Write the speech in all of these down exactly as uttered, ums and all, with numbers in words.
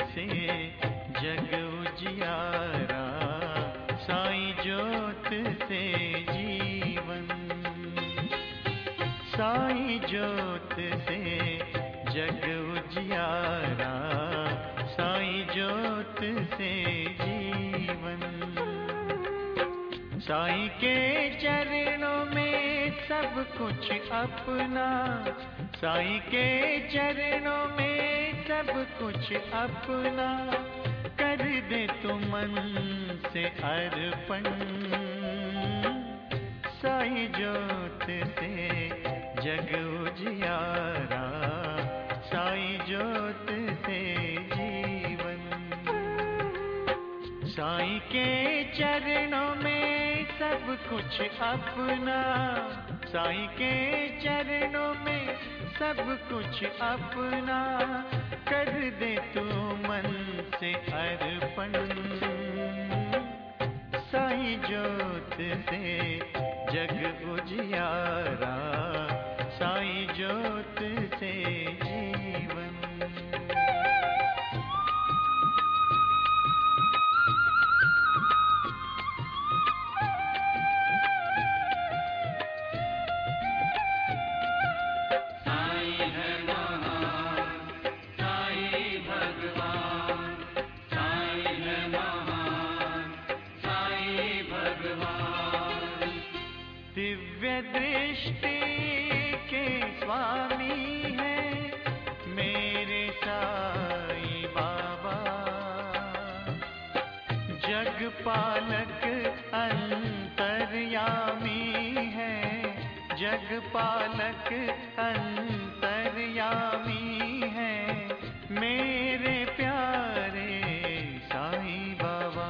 से जग उजियारा, साईं ज्योत से जीवन। साईं ज्योत से जग उजियारा, साईं ज्योत से जीवन। साईं के चरणों में सब कुछ अपना, साईं के चरणों में सब कुछ अपना, कर दे तू मन से अर्पण। साईं ज्योत से जग उजियारा, साईं ज्योत से जीवन। साईं के चरणों में सब कुछ अपना, साईं के चरणों में सब कुछ अपना, कर दे तू मन से अर्पण। साईं ज्योत से जग उजियारा, साईं ज्योत से जीवन। दिव्य दृष्टि के स्वामी हैं मेरे साईं बाबा, जग पालक अंतर्यामी हैं, जग पालक अंतर्यामी हैं मेरे प्यारे साईं बाबा।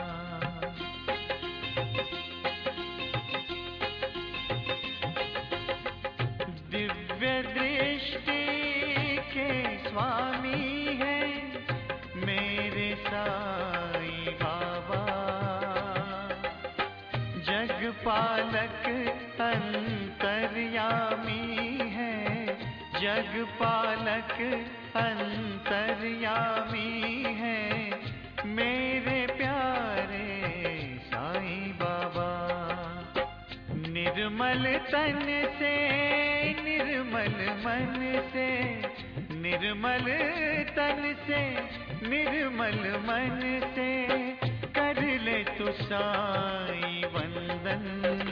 दिव्य दृष्टि के स्वामी हैं मेरे साईं बाबा, जग पालक अंतर्यामी हैं, जग पालक अंतर्यामी हैं मेरे प्यारे साईं बाबा। निर्मल तन से निर्मल मन से, निर्मल तन से निर्मल मन से, कर ले तू साईं वंदन।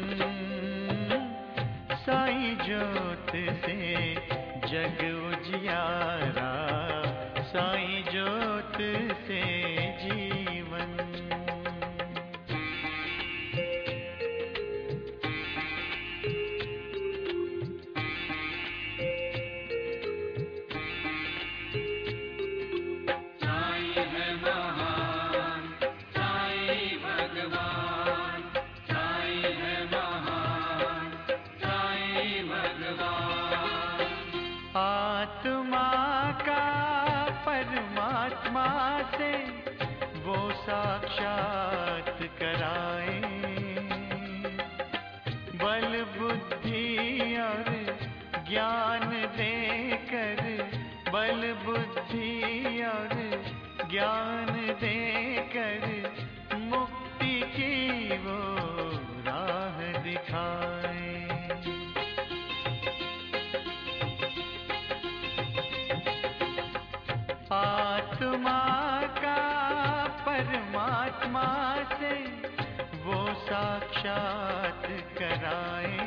साईं ज्योत से जग उजियारा, साईं ज्योत से जीवन। आत्मा का परमात्मा से वो साक्षात कराए, बल बुद्धि और ज्ञान देकर, बल बुद्धि और ज्ञान देकर मुक्ति की वो राह दिखाए। आत्मा का परमात्मा से वो साक्षात कराए,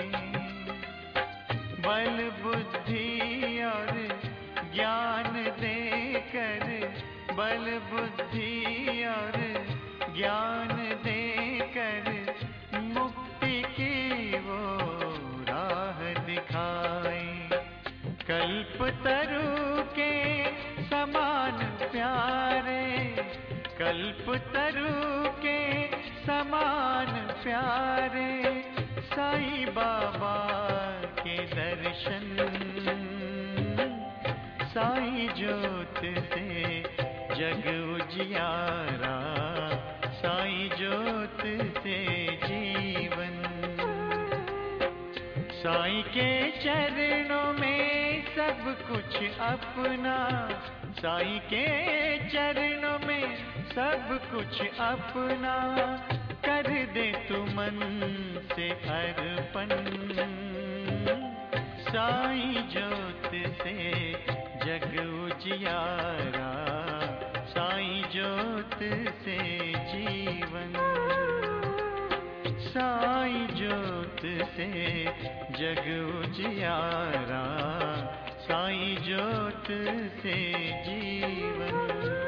बल बुद्धि और ज्ञान देकर, बल बुद्धि और ज्ञान देकर मुक्ति की वो राह दिखाए। कल्पतरु के समान प्यारे, कल्पतरु के समान प्यारे साईं बाबा के दर्शन। साईं ज्योत से जग उजियारा, साईं ज्योत से जीवन। साईं के चरणों में सब कुछ अपना, साईं के चरणों में सब कुछ अपना कर दे तू मन से अर्पण। साईं ज्योत से जग उजियारा, साईं ज्योत से जीवन। साईं ज्योत से जग उजियारा, साईं ज्योत से जीवन।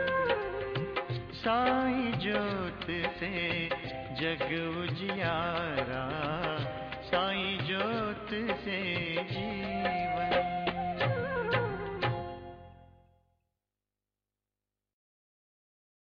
साईं ज्योत से जग उजियारा, साईं ज्योत से जीवन।